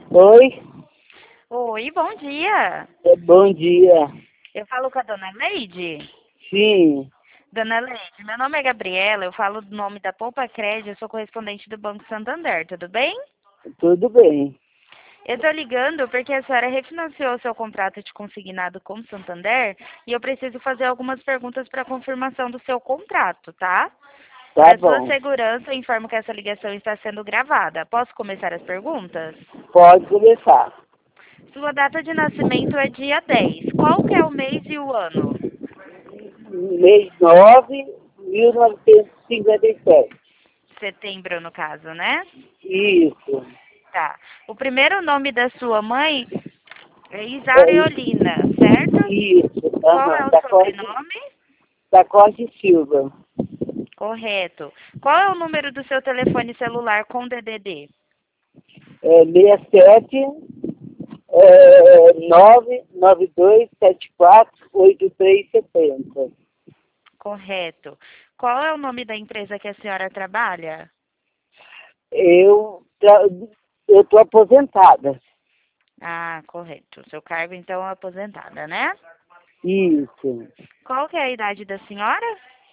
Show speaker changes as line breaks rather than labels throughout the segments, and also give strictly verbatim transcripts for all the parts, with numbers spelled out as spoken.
Oi,
Oi, bom dia.
é, bom dia.
Eu falo com a dona Leide?
Sim,
Dona Leide, meu nome é Gabriela, eu falo do nome da Poupa Crédito, eu sou correspondente do Banco Santander, tudo bem?
tudo bem.
Eu tô ligando porque a senhora refinanciou seu contrato de consignado com o Santander e eu preciso fazer algumas perguntas para confirmação do seu contrato, tá?
Tá
Para sua
bom.
segurança, eu informo que essa ligação está sendo gravada. Posso começar as perguntas?
Pode começar.
Sua data de nascimento é dia dez. Qual que é o mês e o ano?
Mês nove, mil novecentos e cinquenta e sete.
Setembro, no caso, né?
Isso.
Tá. O primeiro nome da sua mãe é
É,
Isareolina, certo?
isso.
Qual é
Aham.
o
Da Corte,
sobrenome?
da Corte Silva.
Correto. Qual é o número do seu telefone celular com D D D?
É seis sete, é, nove nove dois sete quatro oito três sete zero.
Correto. Qual é o nome da empresa que a senhora trabalha?
Eu tra- eu tô aposentada.
Ah, correto. Seu cargo, então, é aposentada, né?
Isso.
Qual que é a idade da senhora?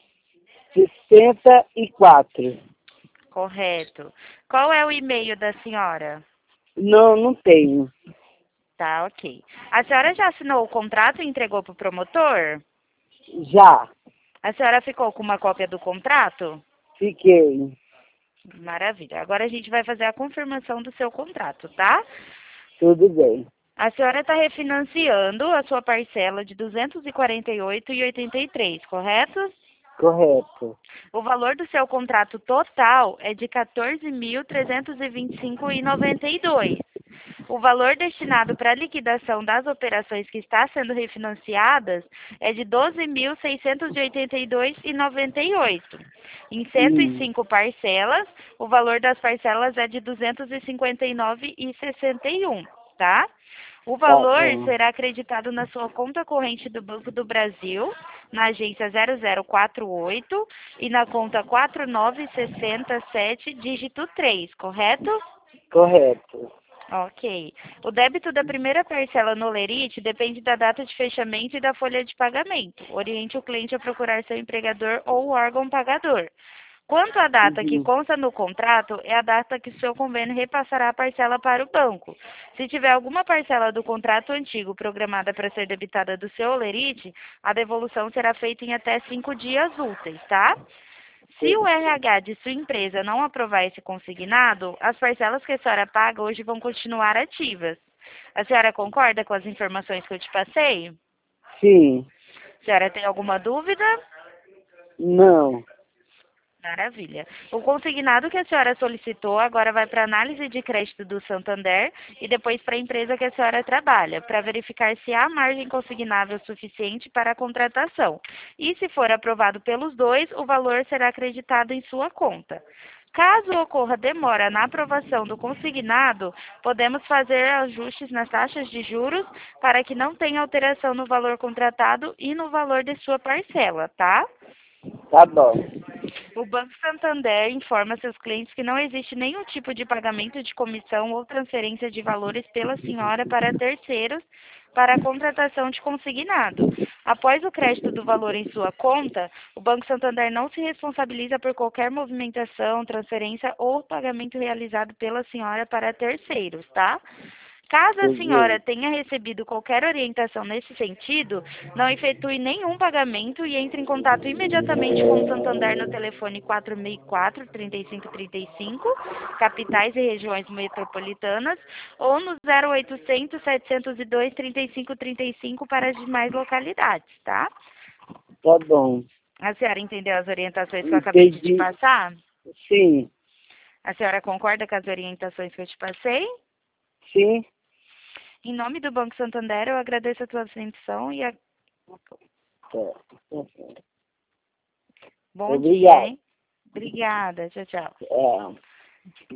Sessenta e quatro.
Correto. Qual é o e-mail da senhora?
Não, não tenho.
Tá, ok. A senhora já assinou o contrato e entregou para o promotor?
Já
A senhora ficou com uma cópia do contrato?
fiquei.
Maravilha. Agora a gente vai fazer a confirmação do seu contrato, tá?
Tudo bem.
A senhora está refinanciando a sua parcela de duzentos e quarenta e oito reais e oitenta e três centavos, correto?
Correto.
O valor do seu contrato total é de quatorze mil trezentos e vinte e cinco reais e noventa e dois centavos. O valor destinado para a liquidação das operações que está sendo refinanciadas é de doze mil seiscentos e oitenta e dois reais e noventa e oito centavos. Em cento e
Hum,
cinco parcelas, o valor das parcelas é de duzentos e cinquenta e nove reais e sessenta e um centavos, tá? O
tá
valor
bom.
será acreditado na sua conta corrente do Banco do Brasil, na agência zero zero quatro oito e na conta quatro nove seis sete, dígito três, correto?
Correto.
Ok. O débito da primeira parcela no Lerite depende da data de fechamento e da folha de pagamento. Oriente o cliente a procurar seu empregador ou órgão pagador. Quanto à data que
Uhum.
consta no contrato, é a data que o seu convênio repassará a parcela para o banco. Se tiver alguma parcela do contrato antigo programada para ser debitada do seu Olerite, a devolução será feita em até cinco dias úteis, tá? Se o R H de sua empresa não aprovar esse consignado, as parcelas que a senhora paga hoje vão continuar ativas. A senhora concorda com as informações que eu te passei?
Sim.
A senhora tem alguma dúvida?
Não.
Maravilha. O consignado que a senhora solicitou agora vai para análise de crédito do Santander e depois para a empresa que a senhora trabalha, para verificar se há margem consignável suficiente para a contratação. E se for aprovado pelos dois, o valor será acreditado em sua conta. Caso ocorra demora na aprovação do consignado, podemos fazer ajustes nas taxas de juros para que não tenha alteração no valor contratado e no valor de sua parcela, tá?
Tá bom.
O Banco Santander informa seus clientes que não existe nenhum tipo de pagamento de comissão ou transferência de valores pela senhora para terceiros para a contratação de consignado. Após o crédito do valor em sua conta, o Banco Santander não se responsabiliza por qualquer movimentação, transferência ou pagamento realizado pela senhora para terceiros, tá? Caso a
Tudo
senhora
bem.
tenha recebido qualquer orientação nesse sentido, não efetue nenhum pagamento e entre em contato imediatamente com o Santander no telefone quatro seis quatro, três cinco três cinco, capitais e regiões metropolitanas, ou no zero oitocentos, setecentos e dois, trinta e cinco trinta e cinco para as demais localidades, tá?
Tá bom.
A senhora entendeu as orientações que eu acabei de te
Entendi.
passar?
Sim.
A senhora concorda com as orientações que eu te passei?
Sim.
Em nome do Banco Santander, eu agradeço a tua atenção e a...
Tá.
bom dia,
Obrigado.
hein? Obrigada. Tchau, tchau.
É.